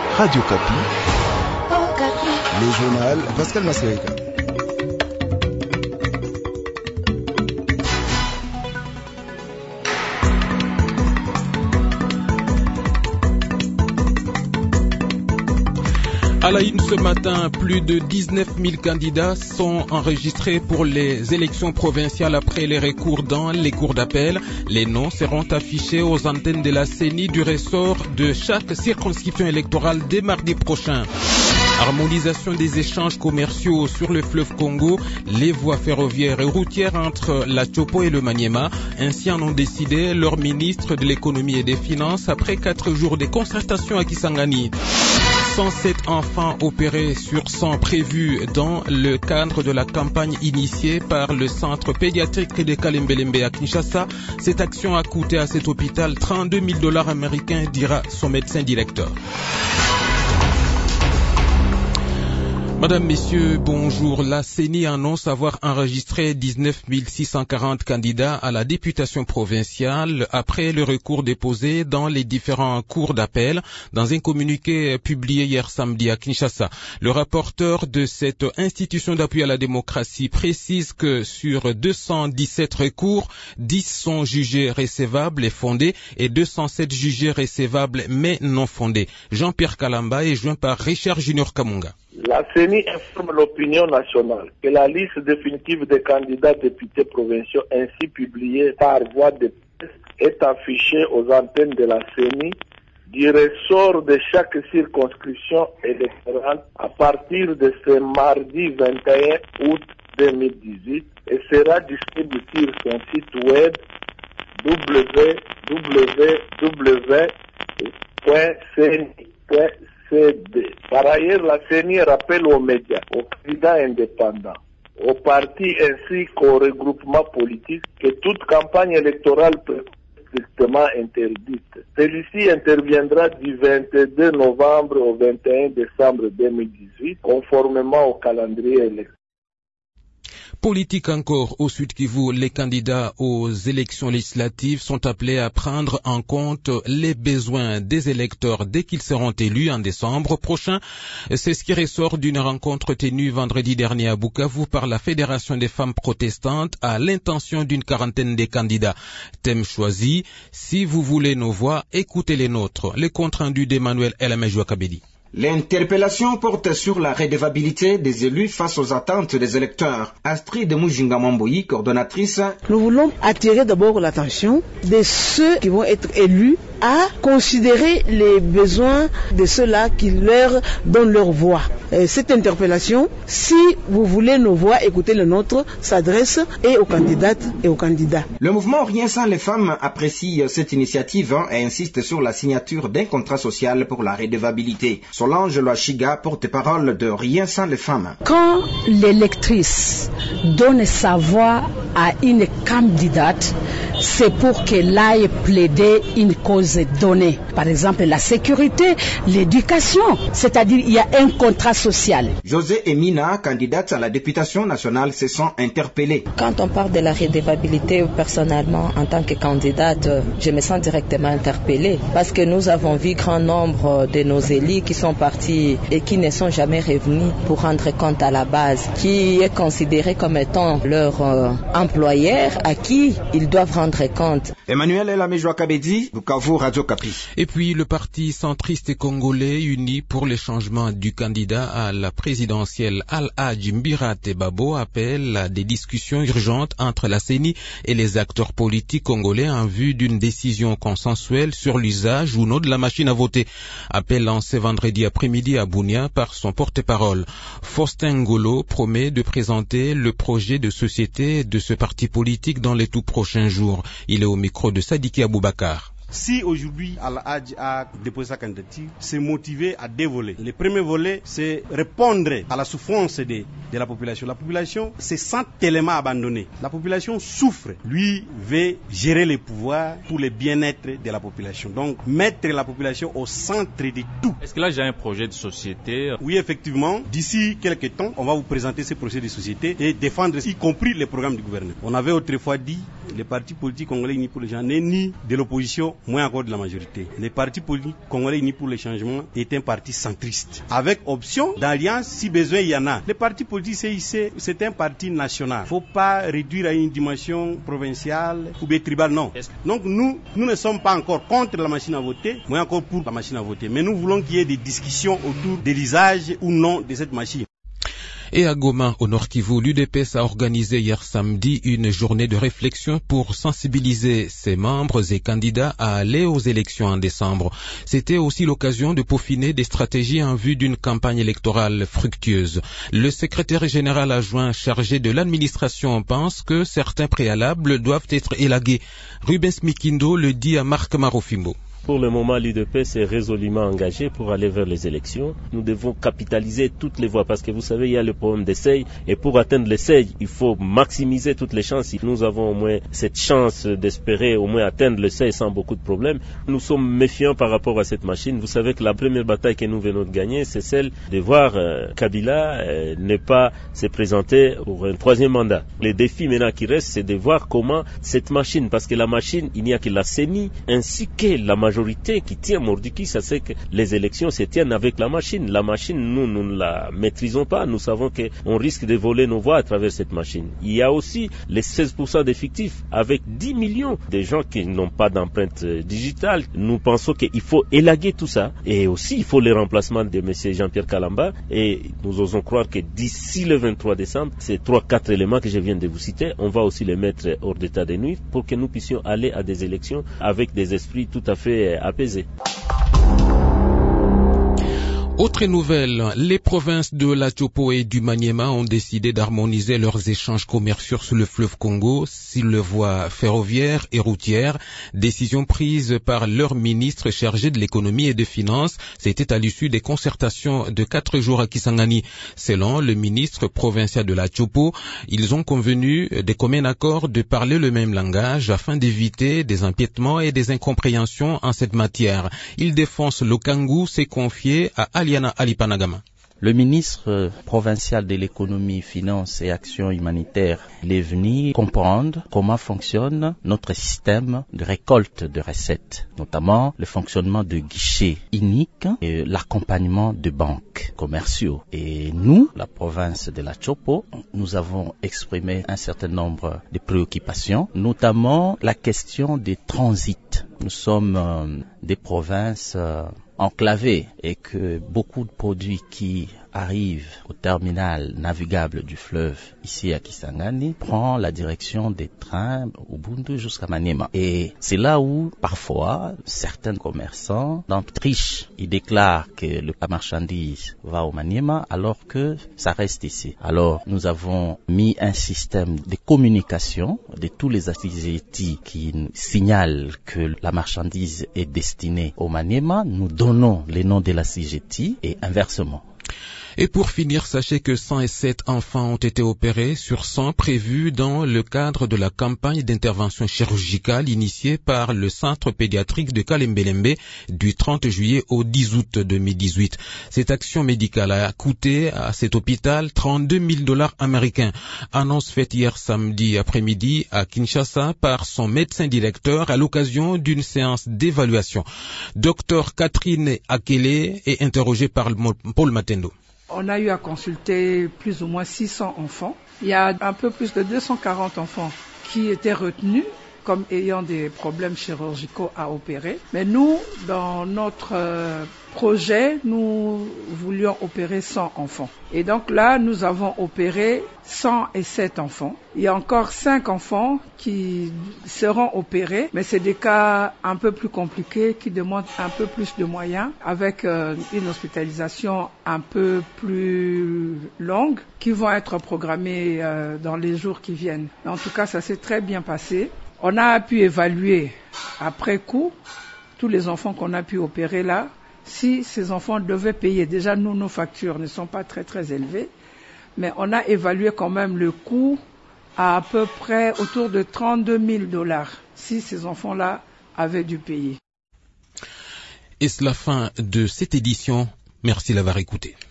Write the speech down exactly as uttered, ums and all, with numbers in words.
Radio Kapi. Oh, Kapi. Le journal Pascal Massereka. À la une ce matin, plus de dix-neuf mille candidats sont enregistrés pour les élections provinciales après les recours dans les cours d'appel. Les noms seront affichés aux antennes de la C E N I du ressort de chaque circonscription électorale dès mardi prochain. Harmonisation des échanges commerciaux sur le fleuve Congo, les voies ferroviaires et routières entre la Tchopo et le Maniema. Ainsi en ont décidé leurs ministres de l'économie et des finances après quatre jours de concertation à Kisangani. cent sept enfants opérés sur cent prévus dans le cadre de la campagne initiée par le centre pédiatrique de Kalembelembe à Kinshasa. Cette action a coûté à cet hôpital trente-deux mille dollars américains, dira son médecin directeur. Madame, Messieurs, bonjour. La C E N I annonce avoir enregistré dix-neuf mille six cent quarante candidats à la députation provinciale après le recours déposé dans les différents cours d'appel dans un communiqué publié hier samedi à Kinshasa. Le rapporteur de cette institution d'appui à la démocratie précise que sur deux cent dix-sept recours, dix sont jugés recevables et fondés et deux cent sept jugés recevables mais non fondés. Jean-Pierre Kalamba est joint par Richard Junior Kamunga. La C E N I informe l'opinion nationale que la liste définitive des candidats députés provinciaux ainsi publiée par voie de presse est affichée aux antennes de la C E N I du ressort de chaque circonscription électorale à partir de ce mardi vingt et un août deux mille dix-huit et sera disponible sur son site web w w w point c n i point c d. Par ailleurs, la C E N I rappelle aux médias, aux candidats indépendants, aux partis ainsi qu'aux regroupements politiques que toute campagne électorale peut être strictement interdite. Celle-ci interviendra du vingt-deux novembre au vingt et un décembre deux mille dix-huit, conformément au calendrier électoral. Politique encore au Sud Kivu, les candidats aux élections législatives sont appelés à prendre en compte les besoins des électeurs dès qu'ils seront élus en décembre prochain. C'est ce qui ressort d'une rencontre tenue vendredi dernier à Bukavu par la Fédération des femmes protestantes à l'intention d'une quarantaine de candidats. Thème choisi, si vous voulez nos voix, écoutez les nôtres. Le compte rendu d'Emmanuel Elamejou Kabedi. L'interpellation porte sur la redevabilité des élus face aux attentes des électeurs. Astrid Mujinga Mamboyi, coordonnatrice. Nous voulons attirer d'abord l'attention de ceux qui vont être élus à considérer les besoins de ceux-là qui leur donnent leur voix. Et cette interpellation, si vous voulez nos voix, écoutez le nôtre, s'adresse et aux candidates et aux candidats. Le mouvement Rien sans les femmes apprécie cette initiative et insiste sur la signature d'un contrat social pour la redevabilité. Solange Loachiga, porte-parole de Rien sans les femmes. Quand l'électrice donne sa voix à une candidate, c'est pour qu'elle aille plaider une cause donnée. Par exemple, la sécurité, l'éducation, c'est-à-dire il y a un contrat social. José et Mina, candidates à la députation nationale, se sont interpellées. Quand on parle de la redevabilité, personnellement, en tant que candidate, je me sens directement interpellée parce que nous avons vu grand nombre de nos élus qui sont partis et qui ne sont jamais revenus pour rendre compte à la base, qui est considéré comme étant leur euh, employeur à qui ils doivent rendre compte. Emmanuel Elamejou Kabedi, Bukavu, Radio Kapi. Et puis le parti centriste congolais uni pour le changement du candidat à la présidentielle Al-Hadj Mbirate Babo appelle à des discussions urgentes entre la C E N I et les acteurs politiques congolais en vue d'une décision consensuelle sur l'usage ou non de la machine à voter. Appel lancé vendredi après-midi à Bunia par son porte-parole. Faustin Ngolo promet de présenter le projet de société de ce parti politique dans les tout prochains jours. Il est au micro de Sadiki Aboubakar. Si aujourd'hui Al-Hadj a déposé sa candidature, c'est motivé à deux volets. Le premier volet, c'est répondre à la souffrance de, de la population. La population se sent tellement abandonnée. La population souffre. Lui veut gérer les pouvoirs pour le bien-être de la population. Donc, mettre la population au centre de tout. Est-ce que là, j'ai un projet de société? Oui, effectivement. D'ici quelques temps, on va vous présenter ce projet de société et défendre, y compris les programmes du gouvernement. On avait autrefois dit, les partis politiques congolais unis pour les gens n'est ni de l'opposition moins encore de la majorité. Les partis politiques congolais unis pour le changement est un parti centriste, avec option d'alliance si besoin il y en a. Les partis politiques C I C, c'est un parti national. Il ne faut pas réduire à une dimension provinciale ou bien tribale, non. Donc nous, nous ne sommes pas encore contre la machine à voter, moins encore pour la machine à voter. Mais nous voulons qu'il y ait des discussions autour de l'usage ou non de cette machine. Et à Goma, au Nord Kivu, l'U D P S a organisé hier samedi une journée de réflexion pour sensibiliser ses membres et candidats à aller aux élections en décembre. C'était aussi l'occasion de peaufiner des stratégies en vue d'une campagne électorale fructueuse. Le secrétaire général adjoint chargé de l'administration pense que certains préalables doivent être élagués. Rubens Mikindo le dit à Marc Marofimbo. Pour le moment, l'U D P S est résolument engagé pour aller vers les élections. Nous devons capitaliser toutes les voies parce que vous savez, il y a le problème des seuils et pour atteindre les seuils, il faut maximiser toutes les chances. Nous avons au moins cette chance d'espérer au moins atteindre le seuil sans beaucoup de problèmes. Nous sommes méfiants par rapport à cette machine. Vous savez que la première bataille que nous venons de gagner, c'est celle de voir euh, Kabila euh, ne pas se présenter pour un troisième mandat. Le défi maintenant qui reste, c'est de voir comment cette machine, parce que la machine, il n'y a que la C E N I ainsi que la majorité qui tient Mordiki, ça c'est que les élections se tiennent avec la machine. La machine, nous, nous ne la maîtrisons pas. Nous savons qu'on risque de voler nos voix à travers cette machine. Il y a aussi les seize pour cent d'effectifs avec dix millions de gens qui n'ont pas d'empreinte digitale. Nous pensons qu'il faut élaguer tout ça. Et aussi, il faut le remplacement de M. Jean-Pierre Kalamba. Et nous osons croire que d'ici le vingt-trois décembre, ces trois, quatre éléments que je viens de vous citer, on va aussi les mettre hors d'état de nuire pour que nous puissions aller à des élections avec des esprits tout à fait apaisé. Autre nouvelle, les provinces de la Chopo et du Maniema ont décidé d'harmoniser leurs échanges commerciaux sur le fleuve Congo sur les voies ferroviaires et routières. Décision prise par leur ministre chargé de l'économie et des finances. C'était à l'issue des concertations de quatre jours à Kisangani. Selon le ministre provincial de la Chopo, ils ont convenu de commun accord de parler le même langage afin d'éviter des empiètements et des incompréhensions en cette matière. Il défonce l'Okangu, s'est confié à Ali Alipanagama. Le ministre provincial de l'économie, finances et actions humanitaires, il est venu comprendre comment fonctionne notre système de récolte de recettes, notamment le fonctionnement de guichets uniques et l'accompagnement de banques commerciaux. Et nous, la province de la Chopo, nous avons exprimé un certain nombre de préoccupations, notamment la question des transits. Nous sommes euh, des provinces euh, enclavées et que beaucoup de produits qui arrivent au terminal navigable du fleuve ici à Kisangani prend la direction des trains Ubuntu jusqu'à Maniema. Et c'est là où parfois certains commerçants trichent. Ils déclarent que la marchandise va au Maniema alors que ça reste ici. Alors nous avons mis un système de communication de tous les activités qui signalent que la marchandise est destinée au Maniema. Nous donnons les noms de la C G T et inversement. Et pour finir, sachez que cent sept enfants ont été opérés sur cent prévus dans le cadre de la campagne d'intervention chirurgicale initiée par le centre pédiatrique de Kalembelembe du trente juillet au dix août deux mille dix-huit. Cette action médicale a coûté à cet hôpital trente-deux mille dollars américains. Annonce faite hier samedi après-midi à Kinshasa par son médecin directeur à l'occasion d'une séance d'évaluation. Docteur Catherine Akele est interrogée par Paul Matendo. On a eu à consulter plus ou moins six cents enfants. Il y a un peu plus de deux cent quarante enfants qui étaient retenus comme ayant des problèmes chirurgicaux à opérer. Mais nous, dans notre euh, projet, nous voulions opérer cent enfants. Et donc là, nous avons opéré cent sept enfants. Il y a encore cinq enfants qui seront opérés, mais c'est des cas un peu plus compliqués qui demandent un peu plus de moyens, avec euh, une hospitalisation un peu plus longue, qui vont être programmés euh, dans les jours qui viennent. En tout cas, ça s'est très bien passé. On a pu évaluer après coup tous les enfants qu'on a pu opérer là, si ces enfants devaient payer. Déjà, nous, nos factures ne sont pas très très élevées, mais on a évalué quand même le coût à à peu près autour de trente-deux mille dollars si ces enfants-là avaient dû payer. Et c'est la fin de cette édition. Merci d'avoir écouté.